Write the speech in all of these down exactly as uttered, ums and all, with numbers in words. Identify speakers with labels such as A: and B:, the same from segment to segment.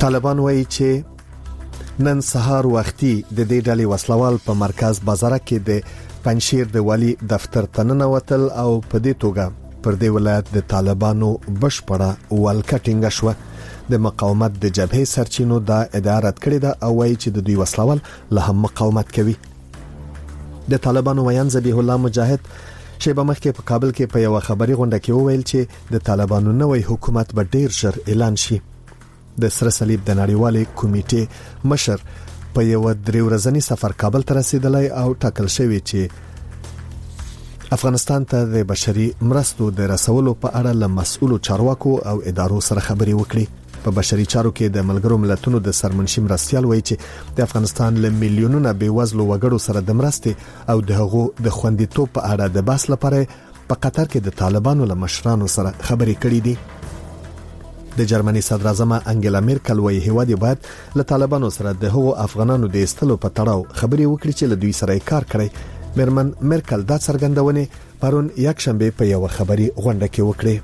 A: طالبان وایي چې نن سهار وختي د دې ډلې وسلوال په مرکز بازار کې د پنځشیر د والی دفتر ته ننوتل او په دې توګه پر دې ولایت د طالبانو بشپړه والکټینګ شو. د مقاومت د جبهې سرچینو دا ادعا رد کړې ده او وایي چې د دوی وسلوال له هم مقاومت کوي. د طالبانو ویان ذبیح الله مجاهد شیبه مخکې په کابل کې په یو خبري غونډه کې وویل چې د طالبانو نوې حکومت به ډیر ژر اعلان شي. د سره صلیب د نړیوالې کمیټې مشر په یو درې ورځنی سفر کابل ته رسیدلی او ټاکل شوی چې افغانستان ته د بشري مرستو د رسولو په اړه له مسؤلو چارواکو او ادارو سره خبري وکړي. په بشري چارو کې د ملګرو ملتونو د سرمنشي مرستيال وایي چې د افغانستان له میلیونونو بیوزلو وګړو سره د مرستې او د هغو د خوندیتوب په اړه د بحث لپاره په قطر کې د طالبانو له مشرانو سره خبري کړې دي. د جرمني صدر اعظم انګلا میرکل وایي هیواد باید له طالبانو سره د هغو افغانانو د استلو په تړاو خبري وکړي چې له دوی سره کار کړي. میرمن میرکل دا څرګندونه پرون یک شنبه په یو خبري غونډه کې وکړه.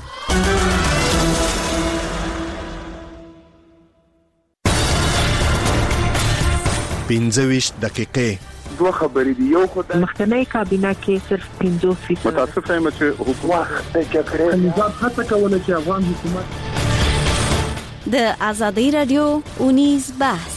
A: پنځه دقیقې
B: دوه خبرې دي. یو خو د
C: مخکنی کابینه کې صرف پنځه فیصد
B: متاسفه یم چې حکومت د جګړې نظام هڅه کوله چې افغان حکومت
D: د ازادي رادیو اونیز بحث.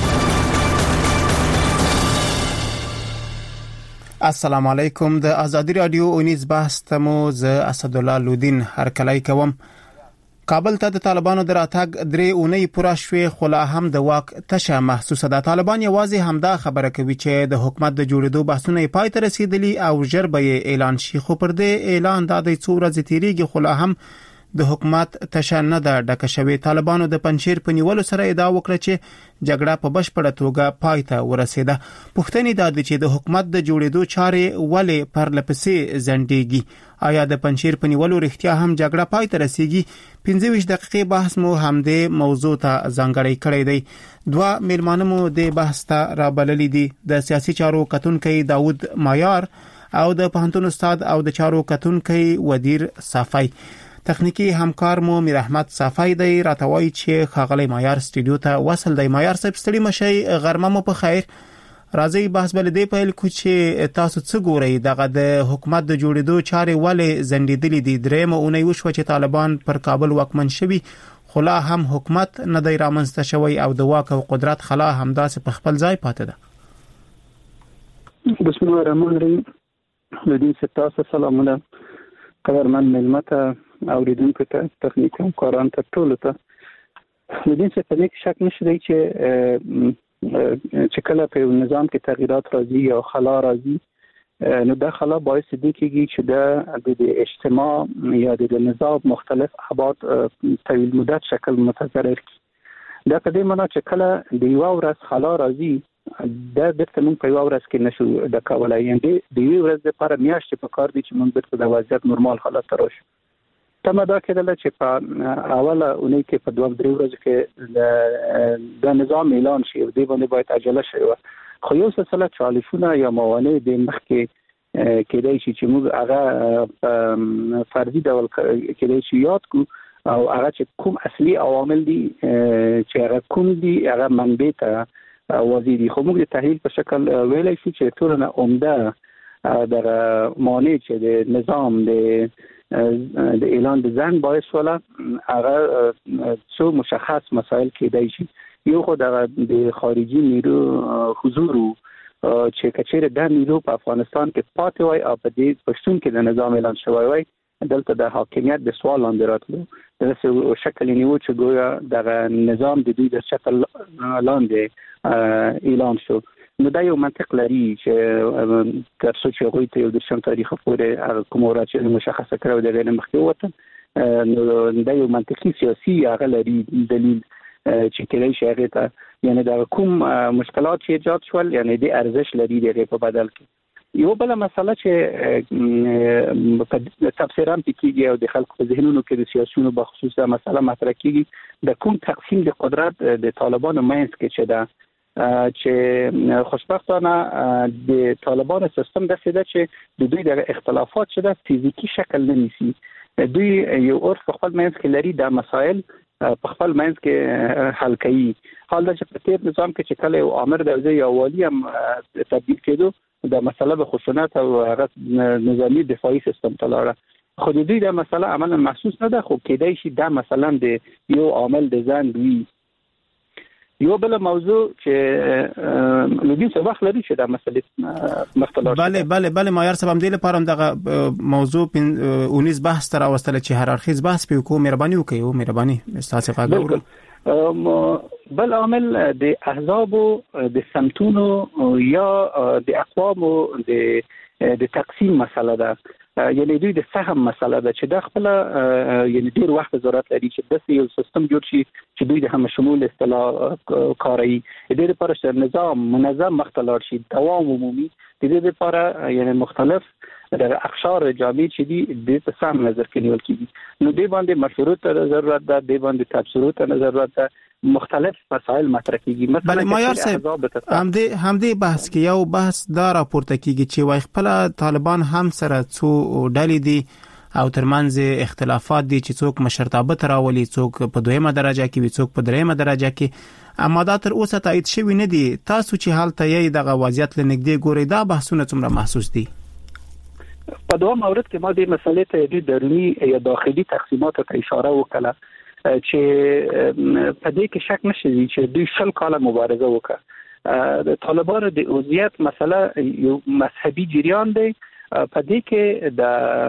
E: السلام علیکم. د ازادي رادیو اونیز بحث تمو ز اسد الله لودین هر کله کوم. کابل ته د طالبانو د راتګ درې اونۍ پوره شوې خو لا هم د واک تشه محسوسه ده. طالبان یوازې همدا خبره کوي چې د حکومت د جوړېدو بحثونه پای ته رسیدلي او ژر به اعلان شي، خو پر دې اعلان د څو ورځې تیریږي خو لا هم د حکومت تشه نه ده ډکه شوې. طالبانو د پنځشیر په نیولو سره ادعا وکړه چې جګړه په بشپړه توګه پای ته ورسېده. پوښتنې دا دي چې د حکومت د جوړېدو چارې ولې پرلپسې ځنډېږي؟ آیا د پنځشیر په نیولو رښتیا هم جګړه پای ته رسیږي؟ پنځه دقیقې بحث مو همدې موضوع ته ځانګړی کړی دی. دوه میلمانه مو د بحث ته رابللي دي. د سیاسي چارو کتونکي داود مایار او د پوهنتون استاد او د چارو کتونکي ودیر صافی. تخنیکی همکار مو میر احمد صافی دی. راتوي چې خاغلی مایار سټوډیو ته وصل دی. مایار صاحب ستړي مشي، غرمه مو په خیر. راځي بحث بل دی په لکه چې تاسو څه ګورئ دغه د حکومت د جوړېدو چارې ولې ځنډېدلې دي؟ درېمه اونۍ وشوه چې طالبان پر کابل واکمن شوي خو لا هم حکومت نه دی رامنځته شوی او د واک او قدرت خلا همداسې په خپل ځای پاتې ده.
F: بسم الله الرحمن الرحیم. لدین ستاسو سلامونه قدرمن ملمته اوریدونکو ته، تخنیک همکاران ته، ټولو ته. لدین څه په شک نشته چې چې کله په نظام کې تغییرات راځي او خلا راځي نو دا خلا باعث دي کېږي چې د اجتماع یا د نظام مختلف ابعاد طویل مدت شکل متضرر کړي. دا په دې معنی چې کله د یو ورځ خلا راځي دا د تمون په یو ورځ کې نشو د کولای، یعنی د یو ورځ لپاره میاشتې په کار دي چې موږ د وضعیت نورمال حالت ته راشو. تمه دا کېدله چې په اوله اونۍ کې په دوه درې ورځې کې د نظام اعلان شي او دې باندې باید عجله شي. خو یو سلسله چالشونه یا موانع د مخ کې کېدای شي چې موږ هغه فرضي ډول کېدای شي یاد کو او هغه چې کوم اصلي عوامل دي چې هغه کوم دي هغه منبع ته وزیر دي. خو موږ د تحلیل په شکل ویلای شو چې ټول نه عمده د موانع چې د نظام د د اعلان د ځنډ باعث ولا هغه څو مشخص مسائل کېدای شي. یو خو د خارجي نیرو حضور چې کچېره د نیرو په افغانستان کې پاتې وای او په دې پښتون کې د نظام اعلان شوی وای دلته د حاکمیت د سوال لاندې راتلو د شکل نیو چې ګویا د نظام د دوی د شکل لاندې اعلان شو. نو دا یو منطق لري چې تر څو چې غوي ته یو د شم تاریخ پورې هغه کومه چې مشخصه کړو د غیر مخکې وته نو دا یو منطقي سیاسي هغه لري دلیل چې کله شي هغه ته یعنی دا کوم مشکلات چې ایجاد شول یعنی د ارزش لري دغه په بدل کې. یو بل مسله چې تفسیرام کیږي او د خلکو په ذهنونو کې د سیاسيونو بخصوص دا مسله مطرح کیږي د کوم تقسیم د قدرت د طالبانو مینس کې چې دا چې خوشبختانه د طالبانو سیستم د څه ده چې د دوی د اختلافات چې د فزیکی شکل نه نیسي. دوی یو اور خپل مینس کې لري د مسائل په خپل منځ کې حل کوي. حال دا چې په تیر نظام کې چې کله یو امر د وزیر یا والی هم تبدیل کېدو د مسله به خشونت او نظامی دفاعي سیستم ته لاړه، خو د دوی د مسله عملا محسوس نه ده، خو کېدای شي دا مثلا د یو عامل د ځان وي. یو بل موضوع چې لږی څه وخت لري چې دا مسله مختلف
E: بله بله بله مایار صاحب هم دې لپاره هم دغه موضوع اونیز بحث تر اوستل چې هر اړخیز بحث په کو مهرباني وکړي او مهرباني تاسو غواړم.
F: بل عامل د احزاب د سمتونو یا د اقوام د د تقسیم مسله ده، یعنی دوی د سهم مسله ده چې د خپل یعنی ډیر وخت ضرورت لري چې د یو سیستم جوړ شي چې دوی د هم شمول اصطلاح کاری د دې لپاره چې نظام منظم مختلف شي، دوام عمومي د دې لپاره یعنی مختلف د اقشار جامع چې دي د سهم نظر کې نیول کیږي. نو دې باندې مشروط ضرورت ده، دې باندې تبصرو ته ضرورت ده، مختلف مسائل مطرح کیږي.
E: مثلا مایار صاحب هم دې هم دې بحث کې یو بحث دا راپورته کیږي چې وايي خپل طالبان هم سره څو ډلې دي او ترمنځ اختلافات دي چې څوک مشرتابه تراولي، څوک په دویمه درجه کې وي، څوک په دریمه درجه کې، اما دا تر اوسه تایید شوی نه دي. تاسو چې حالت یې دغه وضعیت لنګدې ګوري، دا بحثونه څومره محسوس دي؟
F: په دوه مورد کې ما د مسلې ته د درونی یا داخلي تقسیمات ته اشاره وکړه چې په دې کې شک نشي چې دوی شل کاله مبارزه وکړه. د طالبانو د عضویت مسله یو مذهبي جریان دی، په دې کې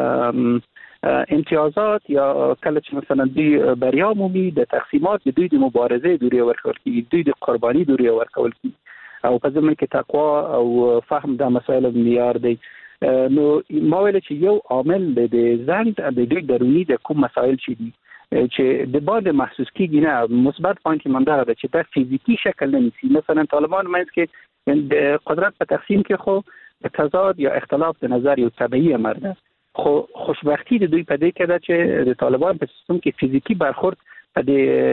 F: د امتیازات یا کله چې مثلا دوی بریا مومي د تقسیمات دوی د مبارزه دوری ورکول کیږي، دوی د قرباني دوری ورکول کیږي او په ضمن کې تقوا او فهم د مسایل معیار دی. نو ما ویل چې یو عامل د زند د دوی درونی د کوم مسایل چي دي چې د باندې محسوس کیږي نه، مثبت پوینټ منده ده چې دا فزیکی شکل نه نیسي. مثلا طالبان مېز کې د قدرت په تقسیم کې خو تضاد یا اختلاف د نظر یو طبيعي امر ده، خو خوشبختی د دوی په دې کې ده چې د طالبان په سیستم کې فزیکی برخورد په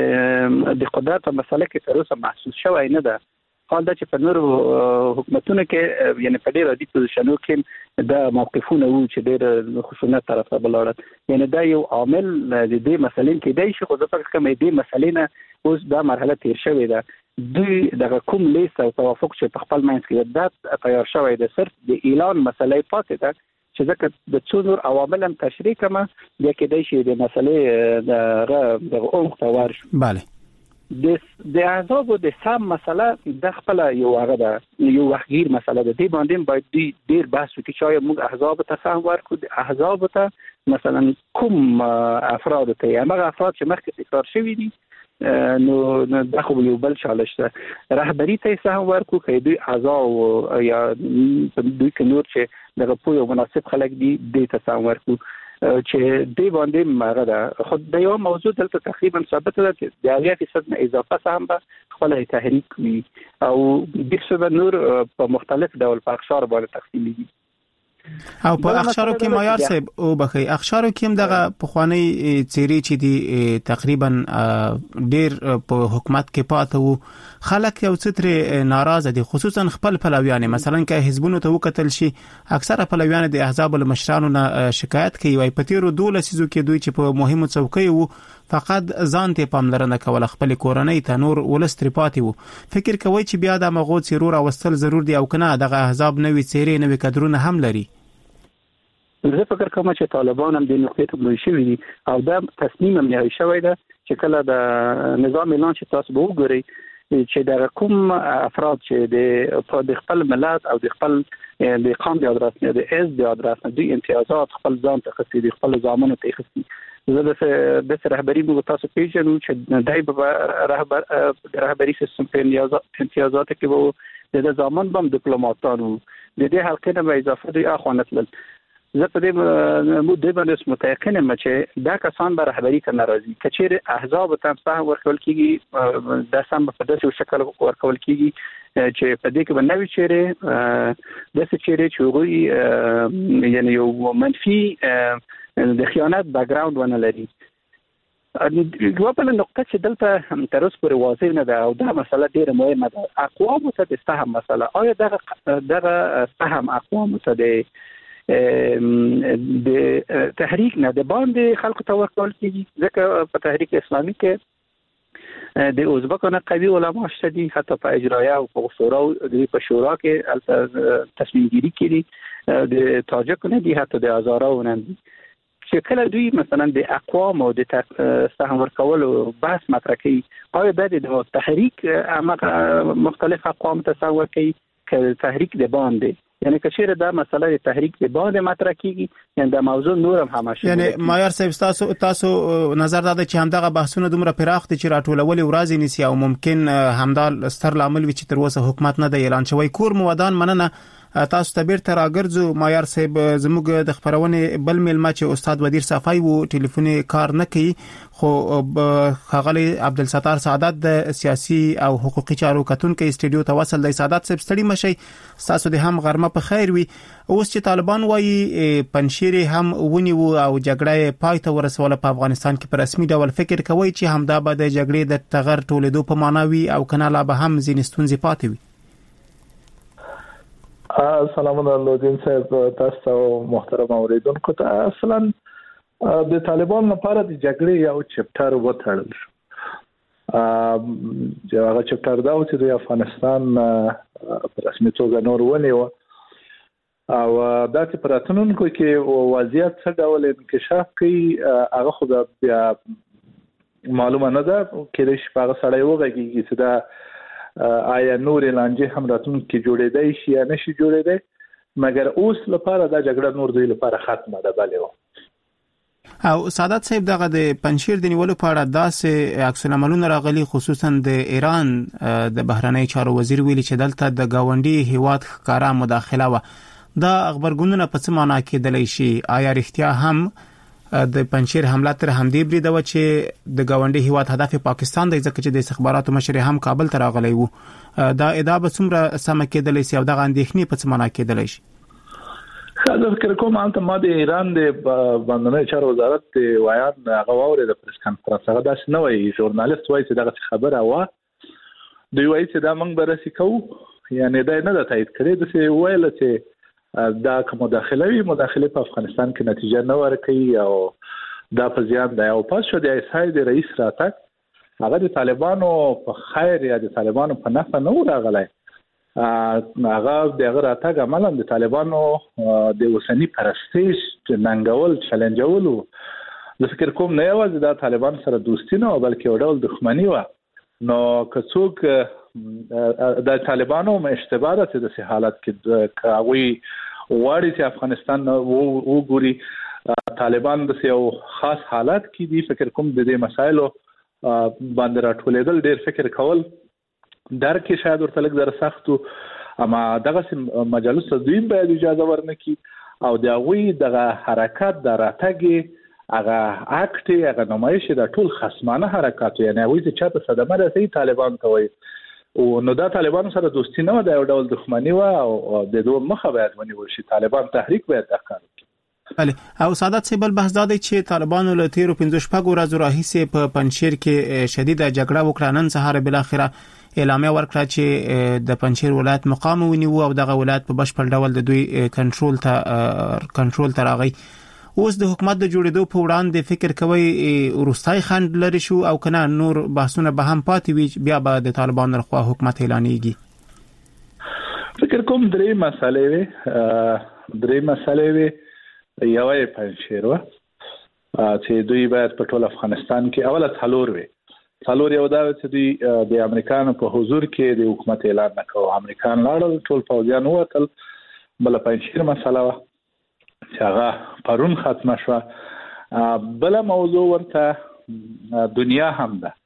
F: د د قدرت په مسله کې تر اوسه محسوس شوی نه ده. حال دا چې په نورو حکومتونو کې یعنی په ډېر عادي پوزیشنو کې دا موقفونه وو چې ډېر خشونت طرف ته بلاړل، یعنی دا یو عامل د دې مسلې کې دی چې خو د فکر کوم دې مسلې نه اوس دا مرحله تیر شوې ده. دوی د کوم لیست او توافق چې په خپل منځ کې دا تیار شوی ده، صرف د اعلان مسلې پاتې ده چې ځکه د څو نور عوامل هم تشریح کما بیا کې دی چې د مسلې د د عمق ته ورشو.
E: بله
F: د د احزاب د سم مسله د خپل یو هغه ده، یو وحګیر مسله ده. دی باندې باید دی ډیر بحث وکړي چې موږ احزاب ته سم ورکو، د احزاب ته مثلا کوم افراد ته هغه افراد چې مخکې تکرار شوی دي نو د خو یو بل چالش ده رهبری ته سم ورکو، کې دوی اعضاء یا دوی کې نور چې دغه په یو مناسب خلک دي د ته سم ورکو چې دی باندې ماغه ده. خو د یو موضوع دلته تقریبا ثابت ده چې د هغه فیصد نه اضافه سهم به خپل تحریک وي او د څه نور په مختلف ډول په اقشار باندې تقسیم دي.
E: او په اقشارو کې مایار صاحب او بخي اقشارو کې هم دغه پخوانی چیرې چې دي تقریبا ډیر په حکومت کې پاتې وو، خلک یو څتره ناراضه دي، خصوصا خپل پلویان. مثلا که حزبونو ته وکتل شي اکثره پلویان د احزاب المشرانو نه شکایت کوي وای په تیرو دوله سيزو کې دوی چې په مهمو څوکۍ وو فقط ځان ته پاملرنه کوله، خپل کورنۍ ته نور ولستري پاتې وو. فکر کوي چې بیا د مغو ضرور اوستل ضرور دي او کنه دغه احزاب نوې چیرې نوې کډرونه هم لري.
F: زه فکر کوم چې طالبان هم د نقطې ته ملي شوي دي او دا تصمیم هم نیول شوی ده چې کله د نظام اعلان چې تاسو به وګورئ چې د کوم افراد چې د خپل ملت او د خپل د قوم د ادراس نه د از د ادراس نه د امتیازات خپل ځان ته خسي د خپل ځامنو ته خسي. زه د د رهبری مو تاسو پیژنو چې دای په رهبر رهبری سیستم په امتیازات کې وو د ځامن بم ډیپلوماټانو د دې حلقې نه اضافه دي اخوانت لل. زه په دې مو د باندې متيقن یم چې دا کسان به رهبری ته ناراضي کچېره احزاب ته سهم ورکول کیږي د سم په داسې شکل ورکول کیږي چې په دې کې باندې چیرې د څه چیرې چوغي یعنی یو منفي د خیانت بیک ګراوند ونه لري. یو بل نقطه چې دلته تر اوسه پورې واضح نه ده او دا مسله ډیره مهمه ده، اقوام ته د سهم مسله. آیا دغه دغه سهم اقوام ته د د تحریک نه د باندې خلکو ته ورکول کیږي؟ ځکه په تحریک اسلامي کې د ازبکانو قوي علما شته دي، حتی په اجرایه او په شورا په شورا کې تصمیم گیری کړي، د تاجکانو دي، حتی د هزاراونه دي چې کله دوی مثلا د اقوام او د سهم ورکولو بحث مطرح کوي، آیا باید د تحریک مختلف اقوام تصور کوي که تحریک د باندې، یعنی که چیرې دا مسله د تحریک د باندې مطرح کیږي، یعنی د موضوع نورم هماشه،
E: یعنی مایار صاحب تاسو تاسو نظر دا چې همدغه بحثونه دومره پراخ دي چې راټولول ورځ نیسي او ممکن همدا ستر لامل وي چې تر اوسه حکومت نه دی اعلان شوی. کور مودان مننه تاسو ته بیرته راګرځو. مایار صاحب زموږ د خبرونه بل میلمه چې استاد ودیر صفای وو ټلیفون کار نه کوي، خو خغلی عبدالستار سعادت د سیاسي او حقوقي چارو کتونکو استودیو ته وصل دی. سعادت صاحب ستړي مشي، تاسو د هم غرمه په خیر وي. اوس چې طالبان وایي پنشیر هم ونیو او جګړه پای ته ورسوله په افغانستان کې، په رسمي ډول فکر کوي چې همدا به د جګړې د تغیر ټولېدو په معنا وي او کنه لا به هم ځینې ستونزې پاتې وي؟
G: سلامونه لودین صاحب، تاسو محترم اوریدونکو ته. اصلا د طالبان لپاره د جګړې یو چپټر وټړل شو. چې هغه چپټر دا و چې د افغانستان په رسمي توګه نور ونیو او دا چې په راتلونکو کې وضعیت څه ډول انکشاف کوي هغه خو بیا معلومه نه ده. کله چې هغه سړی وغږیږي چې دا آیا نور لانجه هم راتلونکو کې جوړېدای شي یا نشي جوړېدای، مګر اوس لپاره دا جګړه نور دوی لپاره ختمه ده. بلې
E: او سعادت صاحب دغه د پنشیر د نیولو په اړه داسې عکس العملونه راغلي، خصوصا د ایران د بهرنی چارو وزیر ویلي چې دلته د گاونډي هیواد ښکارا مداخله و. دا خبرګونونه په څه معنا کېدلی شي؟ آیا رښتیا هم د پنشیر حمله تر همدې بریده و چې د گاونډي هیواد هدف پاکستان دی، ځکه چې د استخباراتو مشر هم کابل ته راغلی وو؟ دا ادعا به څومره سمه کېدلی شي او دغه اندېښنې په څه معنا کېدلی شي؟
G: خاطر فکر کوم انت ما د ایران د باندې چارو وزارت د وایان هغه وره د پریس کانفرنس هغه داس نه وایي، ژورنالیست وایي چې دغه خبره وا دوی وایي چې دا موږ برسي کوو، یعنی دا نه د تایید کړي د څه ویل چې دا کوم مداخله وی مداخله په افغانستان کې نتیجه نه ورکړي او دا په زیان دی. او پس شو د ایسای د رئیس راتګ هغه د طالبانو په خیر یا د طالبانو په نفع نه راغلی، هغه دغه راتګ عملاً د طالبانو د اوسنی پرستیج ننګول چیلنجول. زه فکر کوم نه یوازې د طالبان سره دوستی نه بلکې یو ډول دښمنی و. نو که څوک د طالبانو اشتباه ده چې د حالت کې کاوی وړي چې افغانستان وګوري طالبان د یو خاص حالت کې دي، فکر کوم د دې مسایلو باندې راټولېدل ډېر فکر کول درکې شاید ورته لږ زره سختو، اما دغه مجالس دوی باید اجازه ورنکړي او د هغوی دغه حرکت د راتګ هغه اکټ هغه نمایش د ټول خصمانه حرکت، یعنی هغوی چې چاته صدمه رسوي طالبان ته وایي او نو دا طالبان سره دوستی نه و، دا یو ډول دښمنی و او د دوه مخه باید ونیول شي. طالبان تحریک باید دقت وکړي.
E: بله او سعادت صاحب بل بحث دا دی چې طالبانو له تیرو پنځه شپږ ورځو راهیسې په پنشیر کې شدیده جګړه وکړه. نن سهار بل اخره اعلامیه ورکړه چې د پنشیر ولایت مقام ونیو او دغه ولایت په بشپړ ډول د دوی کنټرول ته کنټرول ته راغی. اوس د حکومت د جوړېدو په وړاندې فکر کوي وروستای خنډ لري شو او کنه نور بحثونه به هم پاتې وي بیا به د طالبانو لخوا حکومت اعلانېږي؟
G: فکر کوم درې مسالې وي درې مسالې وي یوه پنشیر و چې دوی باید په ټول افغانستان کې اوله څلور وي. څلور یو دا چې دوی د امریکانو په حضور کې د حکومت اعلان نکوه، امریکان لاړل ټول پوځیان ووتل. بل پنشیر مسله و چې هغه پرون ختمه شوه. بل موضوع ورته دنیا هم ده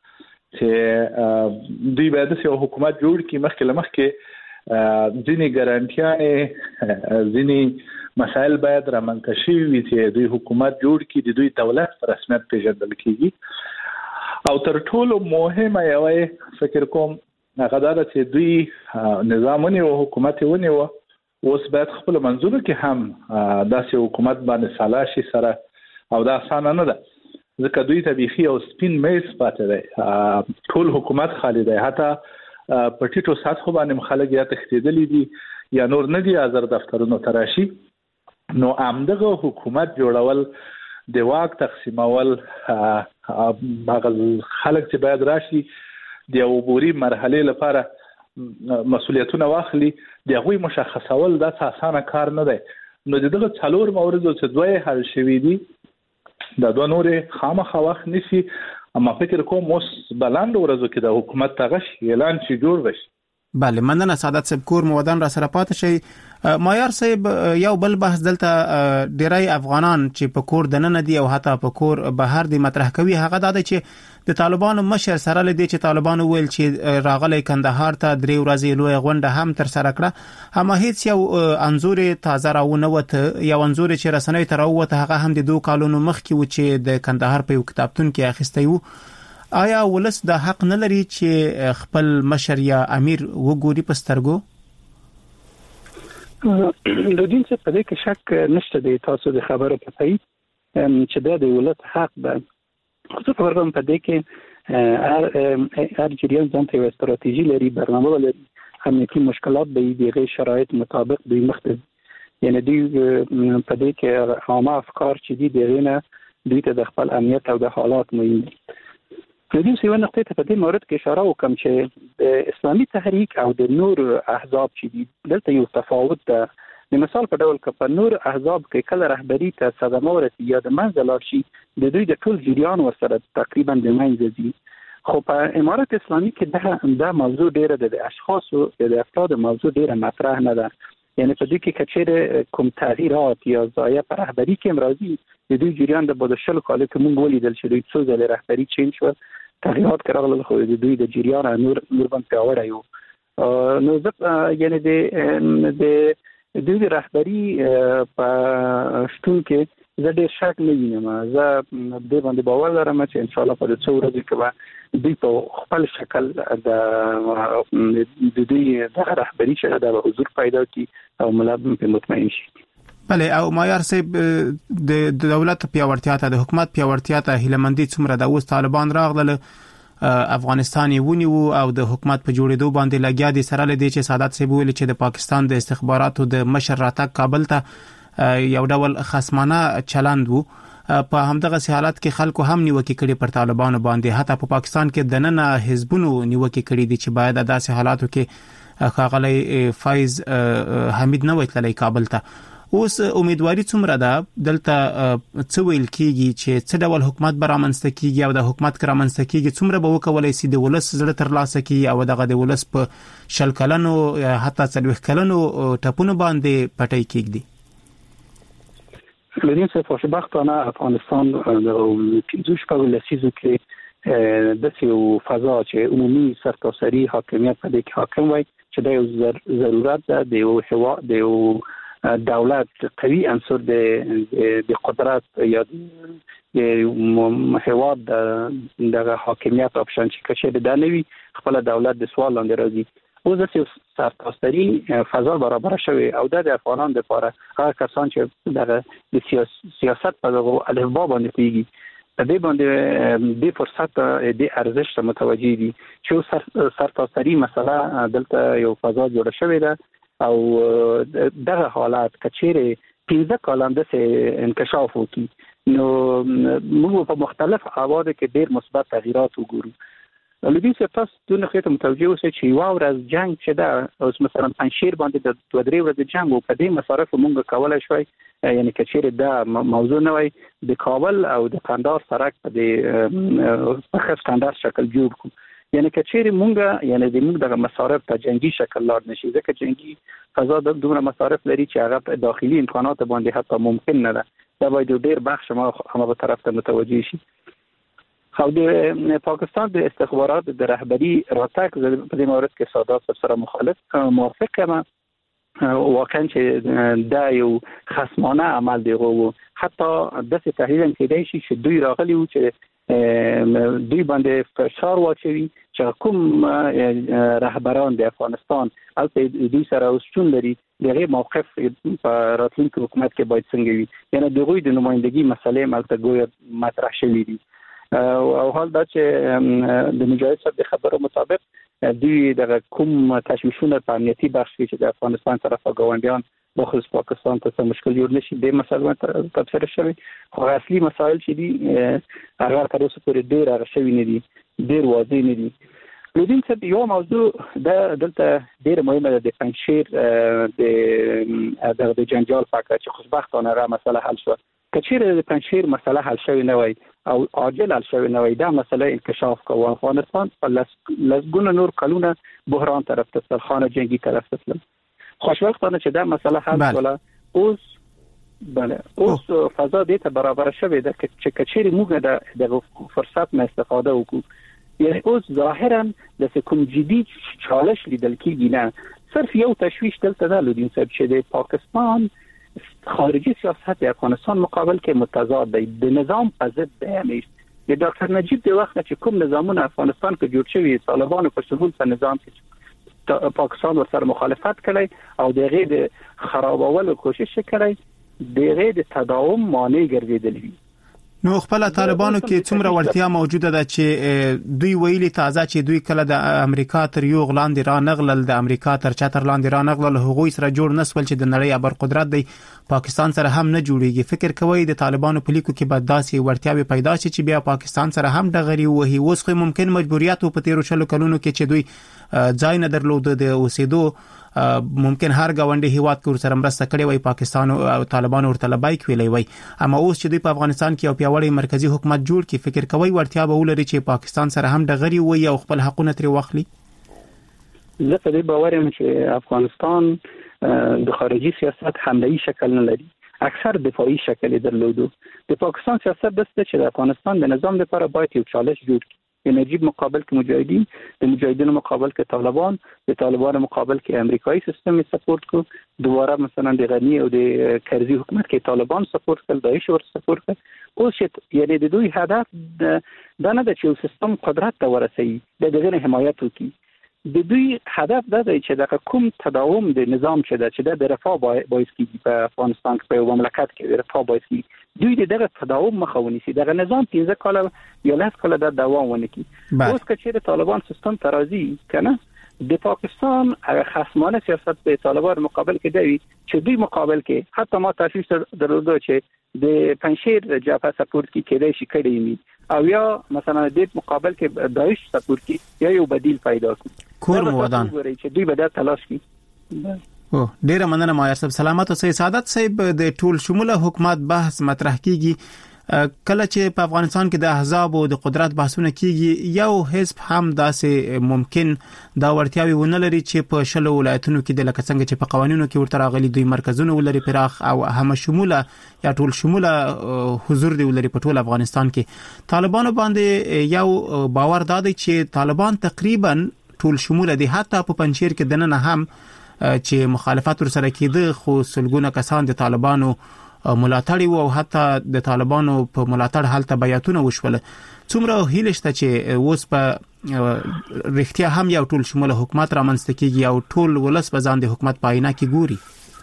G: چې دوی باید یو حکومت جوړ کړي، مخکې له مخکې ځینې ګارانټیانې ځینې مسایل باید رامنځته شوي وي چې دوی حکومت جوړ کړي، د دوی دولت په رسمیت پیژندل کېږي. او تر ټولو مهمه یوه فکر کوم هغه دا چې دوی نظام ونیو حکومت ونیو، اوس باید خپل منځونو کې هم داسې حکومت باندې سالا شي سره او دا اسانه نه ده ځکه دوی ته بیخي او سپین میز پاتې دی، ټول حکومت خالی دی، حتی په ټیټو سطحو باندې خلک یا تښتېدلي دي یا نور نه دي حاضر دفترونو ته راشي. نو همدغه حکومت جوړول د واک تقسیمول هغه خلک چې باید راشي د عبوري مرحله لپاره مسؤلیتونه واخلي د هغوی مشخصول دا اسانه کار نه دی. نو دغه څلور موردو چې دوی حل شوي دي دا دوه نورې خامخا وخت نیسي. اما فکر کوم اوس بلند ورځو کې د حکومت تغش اعلان چې جوړ وشي.
E: بله مننه سعادت صاحب کور مودان را سره پاتې شي. مایار صاحب یو بل بحث دلته ډیری افغانان چې په کور دننه دي او حتی په کور بهر دي مطرح کوي هغه دا دی چې د طالبانو مشر سره لدی چې طالبانو ویل چې راغلی کندهار ته درې ورځې لوی غونډه هم تر سره کړه هم هیڅ یو انزور تازه راونه وته یو انزور چې رسنۍ ته راوته هغه هم د دوه کالونو مخکې و چې د کندهار په یو کتابتون کې اخیستی وو. آیا ولس د حق نه لري چې خپل مشر یا امیر وګوري په سترګو؟
F: د دین څخه په دې کې شک نشته دی تاسو د خبرو په صحیح چې دا د ولس حق ده. خو په ورغم په دې کې هر هر جریان ځان ته یو استراتیژي لري برنامه لري امنیتي مشکلات به د غیر شرایط مطابق دوی مخته یعنی دوی په دې کې عامه افکار چې دي دغه نه دوی ته د خپل امنیت او د حالات مهم دي. په دې څه ونه ته په دې مورد کې اشاره وکم چې د اسلامي تحریک او د نور احزاب چې دي دلته یو تفاوت ده. د مثال په ډول کې په نور احزاب کې کله رهبری ته صدمه ورسي یا د منځ لاړ شي د دوی د ټول جریان ورسره تقریبا د منځ دي. خو په امارات اسلامي کې دا د موضوع ډیره د اشخاصو د افراد موضوع ډیره مطرح نه ده. یعنی په دې کې کچېره کوم تغییرات یا ضایع پر رهبری کې امراضي د دوی جریان د بدشل کال کې مونږ ولیدل چې دوی څو ځله رهبری چینج شو تغییرات کړل خو د دوی د جریان نور نور باندې پیاوړی یو. نو ځکه یعنی د د دوی د رهبری په شتون کې زه ډېر شک نه وینم. زه دې باندې باور لرم چې ان شاء الله په څو ورځې کې به دوی په خپل شکل د د دوی د رهبری چې د حضور پیدا کړي او ملابم په مطمئن شي.
E: بله او مایار صاحب د دولت پیاوړتیا ته د حکومت پیاوړتیا ته هیلمندي څومره د اوس طالبان راغله افغانستان یې ونیو او د حکومت په جوړېدو باندې لګیا دي سره لدی چې سعادت صاحب ویل چې د پاکستان د استخباراتو د مشر راتګ کابل ته یو ډول خصمانه چلند وو. په همدغه حالت کې خلکو هم نیوکه کړي پر طالبانو باندې حتی په پاکستان کې د نن حزبونو نیوکه کړي دي چې باید د داسې حالاتو کې خاغلی فایز حمید نه وتللی کابل ته. اوس امیدواري څومره ده دلته څه ویل کیږي چې څه ډول حکومت به رامنځته کیږي او د حکومت که رامنځته کیږي څومره به وکولای شي د ولس زړه ترلاسه کړي او دغه د ولس په شل کلنو حتی څلوېښت کلنو ټپونو باندې پټۍ کیږدي؟
F: لدین څخه خوشبختانه افغانستان د پنځه شپږ لسیزو کې د یو فضا چې عمومي سرتاسري حاکمیت په دې کې حاکم وای چې د یو ضرورت ده د یو هوا د یو دولت قوي عنصر د د قدرت یا د هوا د حاکمیت اپشن چې کشه د نوي خپل دولت د سوال لاندې راځي. او د سرتاسري فضا برابر شوی او د افغانانو لپاره هغه کسان چې د سیاست په دغه الفبا باندې پیږي د دې باندې د فرصت د ارزښت متوجي دي چې سرتاسري مسله دلته یو فضا جوړ شوی ده او دغه حالات کچېره پنځه کالم د انکشاف وکړي نو موږ په مختلف ابعاد کې ډېر مثبت تغیرات وګورو. لدی څه تاسو دونه خېته متوجه اوسئ چې یو ورځ جنگ چې دا اوس مثلا پنځشیر باندې د دوه درې ورځې جنگ او په دې مصارف مونږ کولای شوي یعنی کچېره دا موضوع نه وای د کابل او د قندهار سرک په دې په ستاندارد شکل جوړ کو یعنی کچېره مونږ یعنی د موږ د مصارف په جنگي شکل لاړ نشي ځکه جنگي فضا د دومره مصارف لري چې هغه په داخلي امکانات باندې حتی ممکن نه ده. دا باید ډېر بخش ما هم په طرف ته متوجه شي. خو د پاکستان د استخبارات د رهبری راتګ په دې مورد کې سادات سره مخالف موافق یم. واقعا چې دا یو خصمانه عمل دی او حتی د څه تحلیل کېدای شي چې دوی راغلي و چې دوی باندې فشار واچوي چې کوم رهبران د افغانستان البته دوی سره اوسچون لري دغه موقف په راتلونکي حکومت کې باید څنګه وي یعنی دغه د نمائندګي مسلې ملته ګویا مطرح شوې دي او حال دا چې د مجاهد صاحب د خبرو مطابق دوی د کوم تشویشونه په امنیتي بخش کې چې د افغانستان طرفه ګاونډیان بخصوص پاکستان ته مشکل جوړ نشي د مسله تفسیر شوی خو اصلي مسائل چې دي هغه تر اوسه پورې ډېر هغه شوی نه دي ډېر واضح نه دي. لودین څه یو موضوع د دلته ډېر مهمه ده د پنځشیر د د جنجال فقره چې خوشبختانه را مسله حل شو. کچېره د پنځشیر مسله حل شوی نه وای او عاجل حل شوی نه وای دا مسله انکشاف کوي. افغانستان په لسګونه نور کلونه بحران طرف ته تل خانه جنگي طرف ته تل. خوشبختانه چې دا مسله حل شوه اوس بله اوس فضا دې ته برابر شوه ده چې کچېره موږ د فرصت نه استفاده وکړو. یعنی اوس ظاهرا د کوم جدید چالش لیدل کېږي نه صرف یو تشویش دلته ده لودین صاحب چې د پاکستان خارجي سیاست د افغانستان مقابل کې متضاد دی د نظام په ضد دی. یعنی د ډاکټر نجیب د وخت چې کوم نظامونه افغانستان کې جوړ شوي طالبانو په شمول په نظام کې پاکستان ورسره مخالفت کړي او د غیر خرابولو کوشش کړي د غیر تداوم مانع ګرځیدلی.
E: نو خپل طالبانو کې څومره ورتیا موجوده ده چې دوی ویلي تازه چې دوی کله د امریکا تر یو غلاندې را نغلل د امریکا تر چتر لاندې را نغلل هغوی سره جوړ نسول چې د نړۍ ابر قدرت دی پاکستان سره هم نه جوړیږي. فکر کوي د طالبانو په لیکو کې به داسې ورتیاوي پیدا شي چې بیا پاکستان سره هم دغري وهي. اوس خو ممکن مجبوریت په تیرو شلو کلونو کې چې دوی ځای نه درلود د اوسېدو ممکن هر گاونډي هیواد کور سره مرسته کړي وي پاکستان او طالبان ورته لبیک ویلي وي. اما اوس چې دوی په افغانستان کې یو پیاوړی مرکزی حکومت جوړ کړي فکر کوي ورتیا به ولري چې پاکستان سره هم دغري وي او خپل حقونه ترې واخلي.
F: زه په دې باور یم چې افغانستان د خارجي سیاست حمله‌ای شکل نه لري اکثر دفاعي شکل درلودو. د پاکستان سیاست دسته چې د افغانستان د نظام لپاره باید یو چالش جوړ کړي. د نجیب مقابل کې مجاهدین د مجاهدینو مقابل کې طالبان د طالبانو مقابل کې امریکایي سیستم سپورټ کو دوباره مثلا د غنی او د کرزي حکومت کې طالبان سپورټ کړ داعش ور سپورټ کړ. اوس یعنی د دوی هدف دا نه ده چې سیستم قدرت ته ورسي د دغه حمایت وکړي. د دوی هدف دا دی چې د کوم تداوم د نظام چې د چې د رفاه باعث کیږي په افغانستان کې په مملکت کې رفاه باعث کیږي دوی دغه تداوم مخاوني سي دغه نظام پنځه کاله یا لس کاله د دوام ونه کی. اوس چې د طالبان سیستم ترازی کنه د پاکستان هغه خصمانه سیاست په طالبان مقابل کې دی چې دوی مقابل کې حتی ما تاسیس درلوده چې د پنځشیر جبهه سپورټ کې کېدای شي کړي می او یا مثلا د مقابل کې داعش سپورټ کې یا یو بدیل پیدا کړي
E: کور مودان
F: چې دوی به دا تلاش کوي.
E: او ډیره مننه مایر صاحب سلامت او سعادت صاحب د ټول شموله حکومت بحث مطرح کیږي کله چې په افغانستان کې د احزاب او د قدرت بحثونه کیږي یو حزب هم داسې ممکن دا ورتیاوي ونه لري چې په شلو ولایتونو کې د لکه څنګه چې په قوانینو کې ورته راغلي دوی مرکزونه ولري پراخ او هم شموله یا ټول شموله حضور دی ولري په ټول افغانستان کې. طالبانو باندې یو باور دادی چې طالبان تقریبا ټول شموله دي حتی په پنځیر کې دنه هم چې مخالفت ور سره کېده خو سلګونه کسان د طالبانو ملاتړي او حتی د طالبانو په ملاتړ حالت بیاتونه وشول. څومره هیله شته چې اوس په رښتیا هم یو ټول شموله حکومت رامنځته کیږي او ټول ولس به ځان د حکومت په آینه کې ګوري.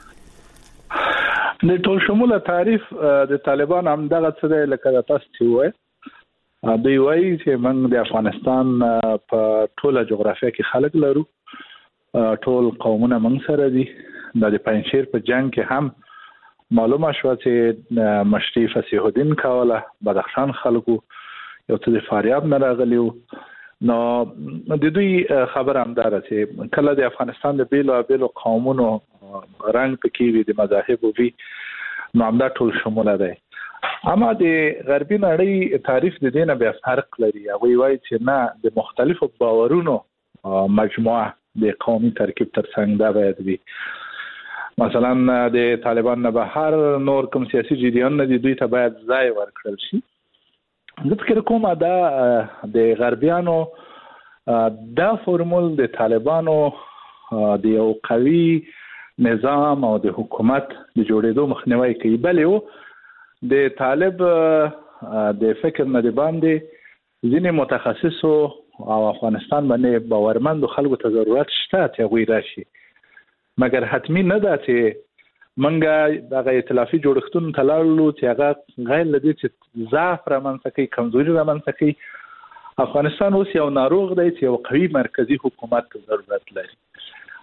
G: د ټول شموله تعریف د طالبان هم دغه څه دی لکه تاسو چې وایي دوی وایي چې موږ د افغانستان په ټوله جغرافیه کې خلک لرو ټول قومونه موږ سره دي. د پنځشیر په جنگ کې هم معلومه شو چې مشري فصیح الدین کوله بدخشان خلکو یو څه د فاریاب نه راغلیو. نو د دوی خبر هم دار چې کله د افغانستان د بیلو بیلو قومونو رنگ پکې وي د مذاهب وي نو هم دا ټول شموله دی. اما د غربي نړۍ تعریف د دینه به فرق لري. هغه وایي چې نه د مختلفو باورونو مجموعه د قومي ترکیب ترڅنګ دا باید وي. مثلا د طالبان نه بهر نور کوم سیاسي جریان نه دي دوی ته باید ځای ورکړل شي. زه فکر کوم دا د غربیانو دا فرمول د طالبانو د یو قوي نظام او د حکومت د جوړېدو مخنیوي کوي. بلې د طالب د فکر نه دی باندې ځینې متخصصو او افغانستان باندې باورمند خلکو ته ضرورت شته چې غوي راشي مګر حتمی نه ده چې منګه دغه ائتلافي جوړښتونو تلاړو چې هغه غیر لدی چې ضعف رامنځته کوي کمزوري رامنځته کوي. افغانستان اوس یو ناروغ دی چې یو قوي مرکزی حکومت ضرورت لري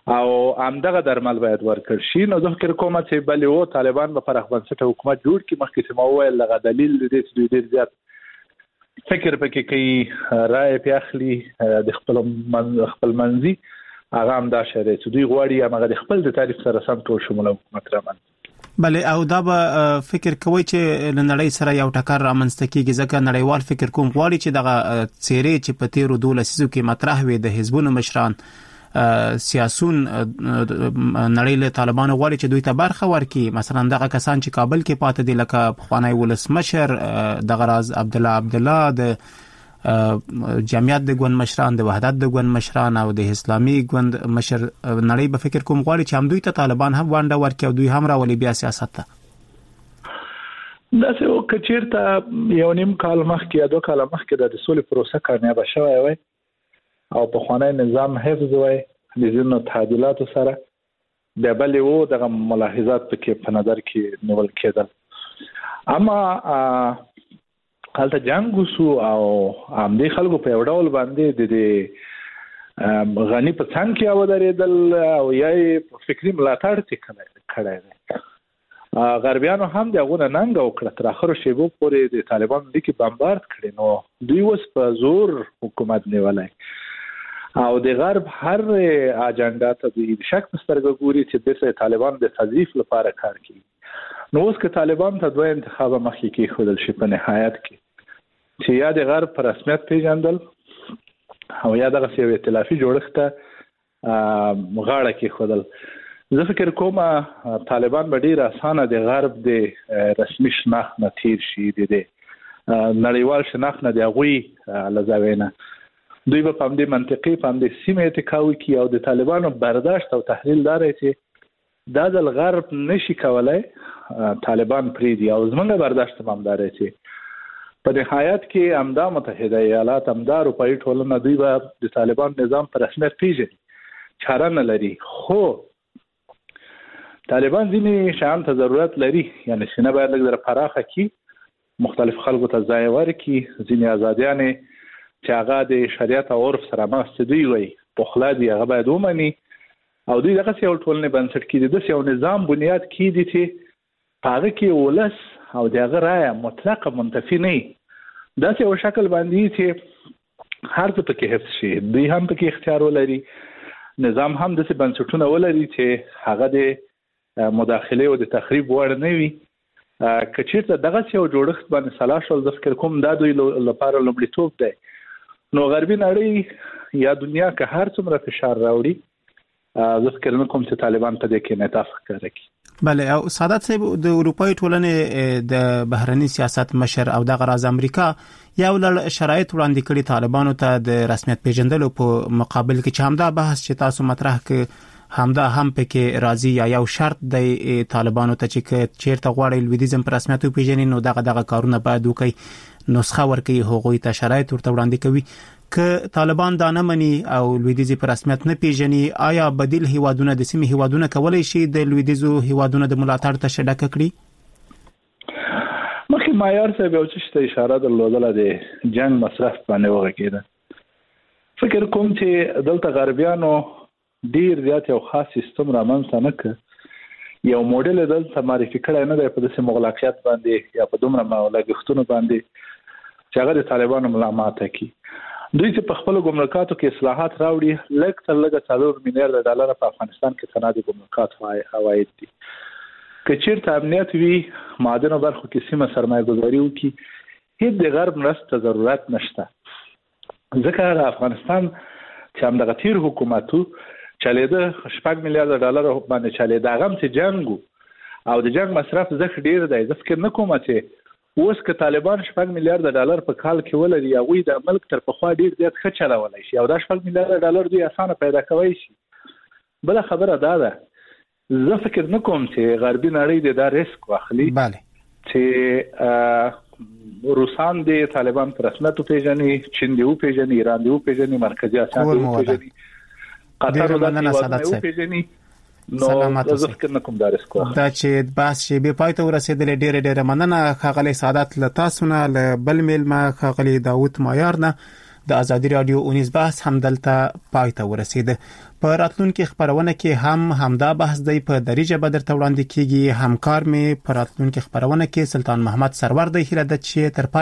G: او همدغه درمل باید ورکړ شي. نو زه فکر کوم چې بلې و طالبان به پراخ بنسټه حکومت جوړ کړي. مخکې چې ما وویل دغه دلیل دی چې دوی ډېر زیات فکر پکې کوي، رایې پې اخلي د خپل من خپل منځي، هغه همدا شی دی چې دوی غواړي همغه د خپل د تعریف سره سم ټول شموله حکومت رامنځته.
E: بله، او دا به فکر کوي چې له نړۍ سره یو ټکر رامنځته کیږي، ځکه نړیوال فکر کوم غواړي چې دغه څیرې چې په تیرو دوه لسیزو کې مطرح وي د حزبونو مشران سیاسون نړۍ له طالبانو غواړي چې دوی ته برخه ورکړي. مثلا دغه کسان چې کابل کې پاتې دي لکه پخوانی ولسمشر دغه راز عبدالله عبدالله، د جمعیت د ګوند مشران، د وحدت د ګوند مشران او د اسلامي ګوند مشر، نړۍ به فکر کوم غواړي چې هم دوی ته طالبان هم وانډه ورکړي او دوی هم راولي بیا سیاست ته.
G: دا څه وکړي یو نیم کال مخکې یا دوه کال مخکې د سولې پروسه کامیابه شوې وای او په خوانی نظام حفظ وای د ځینو تعدیلاتو سره، د بلې وو دغه ملاحظات پکې په نظر کې نیول کېدل. اما هلته جنگ وسو او همدې خلکو په یو ډول باندې د غنی په څنګ کې ودرېدل او یې په فکري ملاتړ ته کړی دی. غربیانو هم دغه ننګ وکړه تر اخر شیبو پورې د طالبانو لیکي بمبارد کړي. نو دوی اوس په زور حکومت نیولای او د غرب هر اجنډا ته د شک مسترګو ګوري چې د طالبان د تضعیف لپاره کار کوي. نو اوس که طالبان ته دوه انتخاب مخکې کې خودل شي په نهایت کې چې یا د غرب پر رسمیت پیژندل او یا دغه یو ائتلافي جوړښت ته غاړه کې خودل. زه فکر کوم طالبان به ډیر اسانه د غرب د رسمي شناخت نه تیر شي، د نړیوال شناخت نه د غوي لزاوینه دوی به په دې منطقي په دې سیمه اتکاوي کی او د طالبانو برداشت او تحلیل دار چې دا د غرب نشي کولای طالبان پریدي او زمونږ برداشت هم دار چې په نهایت کې امدا متحده ایالات امدا اروپאי ټولنه دوی به د طالبان نظام پر رسمیت پیژني، چاره نه لري. خو طالبان ځینې شیان ته ضرورت لري، یعنی شنه باید لږ در پراخه کی، مختلف خلکو ته ځای ورکړي، ځینې ازادیانې چې هغه د شریعت او عرف سره مخ دوی وي په خلا دی هغه باید ومني او دوی دغه یو ټولنې بنسټ کې د یو نظام بنیاد کې دي چې هغه کې ولس او دغه رائے مطلقه منتفي نه دا یو شکل باندې چې هر څه پکې حفظ شي، دوی هم پکې اختیار ولري، نظام هم د څه بنسټونه ولري چې هغه د مداخله او د تخریب وړ نه وي. کچېرته دغه یو جوړښت باندې صلاح شول د فکر کوم دا دوی لپاره لومړیتوب دی. نو غربي نړۍ یا دنیا که هر څومره فشار راوړي زه فکر نه کوم چې طالبان په دې کې انعطاف کوي.
E: بله، او سعادت صاحب د اروپאי ټولنې د بهرني سیاست مشر او د غراز امریکا یو لړ شرایط وړاندې کړي طالبانو ته د رسمیت پیژندلو په مقابل کې چې همدا بحث چې تاسو مطرح کړ همدا هم پکې راځي یا یو شرط دی طالبانو ته چې چیرته غواړي لویدیزم پر رسمیت پیژني نو دغه دغه کارونه باید وکړي، نسخه ورکړي، هغوی ته شرایط ورته وړاندې کوي. که طالبان دا نه مني او لویدیزي پر رسمیت نه پیژني، آیا بدیل هیوادونه د سیمې هیوادونه کولای شي د لویدیزو هیوادونو د ملاتړ ته شډکه کړي؟
G: مخکې معیار صاحب یو څه ته اشاره درلودله د جنگ مصرف باندې وغږېده. فکر کوم چې دلته غربیانو ډیر زیات یو خاص سیستم رامنځته نه کړ، یو موډل دلته معرفي کړی نه دی په داسې مغلقیت باندې یا په دومره لګښتونو باندې چې هغه د طالبانو ملا ماته کړي. دوی چې په خپل ګمرکاتو کې اصلاحات راوړي، لږ تر لږه څلور میلیارډ ډالر په افغانستان کې صنعتي ګمرکات عواید دي. که چیرته امنیت وي، معدنو برخو کې سیمه سرمایه گذاري وکړي، هیڅ د غرب مرستې ضرورت نشته. ځکه افغانستان چې هم دغه تیر حکومتو چلیده شپږ میلیارډ ډالر باندې چلیده، هغه هم چې جنګ او د جنگ مصرف زخ ډیر دی. زه فکر نه کوم چې اوس که طالبان شپږ میلیارډ ډالر په کال کې ولري، هغوی د ملک تر پخوا ډیر زیات ښه چلولی شي او دا شپږ میلیارډ ډالر دوی اسانه پیدا کولی شي. بله خبره دا ده، زه فکر نه کوم چې غربي نړۍ د دا ریسک واخلي چې روسان د طالبان پر رسمیت وپیژني، چین دی وپیژني، ایران دی وپیژني، مرکزي اسیا دی وپیژني، قطر وپیژني. نو زه فکر نه کوم دا ریسک واخلي.
E: دا چې بحث شي به پای ته ورسېدل، ډېر ډېر مننه ښاغلی سعادت له تاسو نه، له بل میلمه ښاغلی داود مایار نه. د ازادي رادیو اونیز بحث هم دلته پای ته ورسید. په راتلونکي خبرونه کې هم همدا بحث دی په دریجه بدر ته وړاندې کیږي. همکار می په راتلونکي خبرونه کې سلطان محمد سرور دی هیله ده چې تر